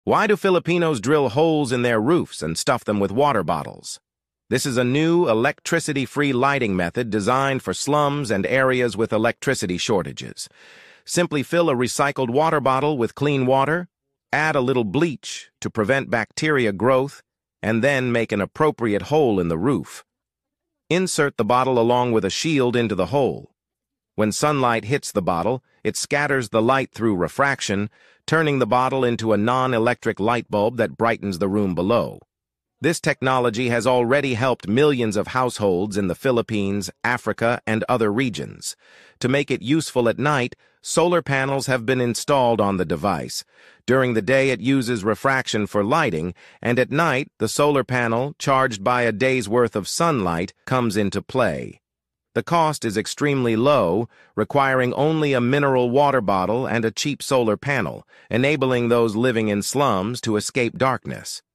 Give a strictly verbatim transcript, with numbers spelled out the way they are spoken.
Why do Filipinos drill holes in their roofs and stuff them with water bottles? This is a new electricity-free lighting method designed for slums and areas with electricity shortages. Simply fill a recycled water bottle with clean water, add a little bleach to prevent bacteria growth, and then make an appropriate hole in the roof. Insert the bottle along with a shield into the hole. When sunlight hits the bottle, it scatters the light through refraction, turning the bottle into a non-electric light bulb that brightens the room below. This technology has already helped millions of households in the Philippines, Africa, and other regions. To make it useful at night, solar panels have been installed on the device. During the day, it uses refraction for lighting, and at night, the solar panel, charged by a day's worth of sunlight, comes into play. The cost is extremely low, requiring only a mineral water bottle and a cheap solar panel, enabling those living in slums to escape darkness.